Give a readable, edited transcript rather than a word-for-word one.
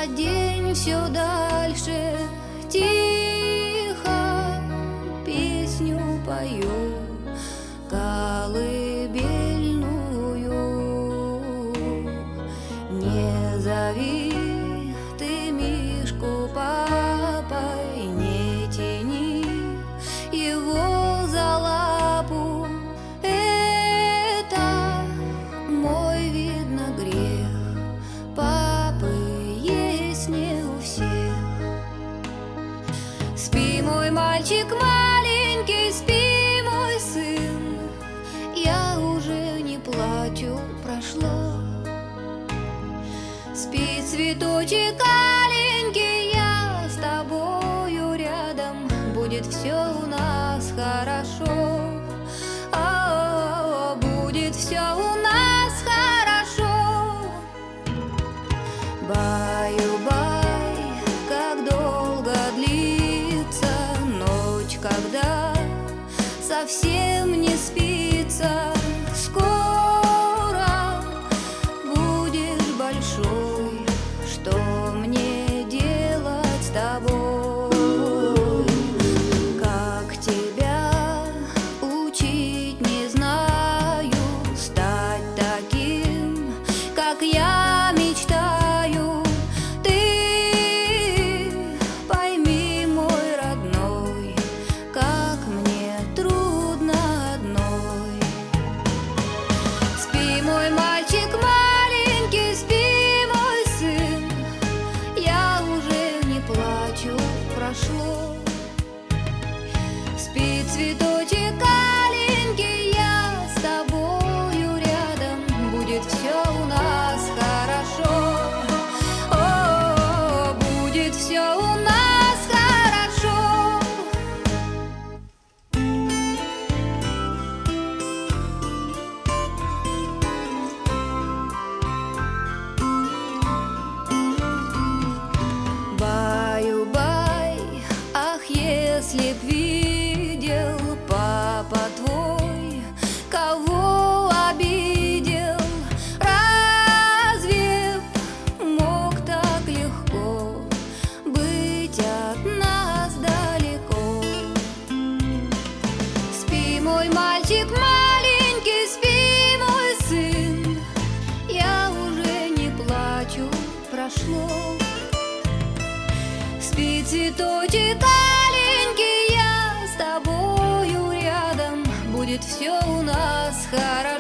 за день все дальше. Тихо песню пою, колыбельную. Не зови ты Мишку папой, не тяни его за лапу. Это мой, видно, грех. Папы есть не у всех. Спи, мой мальчик маленький, спи, мой сын. Я уже не плачу, прошло. Спи, цветочек аленький, я с тобою рядом. Будет все у нас хорошо. Будет все у нас хорошо. Баю-бай, как долго длится ночь, когда совсем не спится. Скоро будешь большой, что мне делать с тобой? Как тебя учить не знаю, стать таким, как я мечтаю. Ты пойми, мой родной, как мне трудно одной. Спи, мой мальчик маленький, спи, мой сын. Я уже не плачу, прошло. Спи, цветочек аленький, я с тобою рядом. Будет все у нас хорошо. Будет все у нас хорошо. Баю-бай, ах, если б видел папа твой, кого обидел. Разве б мог так легко быть от нас далеко? Спи, мой мальчик маленький, спи, мой сын. Я уже не плачу, прошло. Спи, цветочек аленький, я с тобою рядом. Будет все у нас хорошо.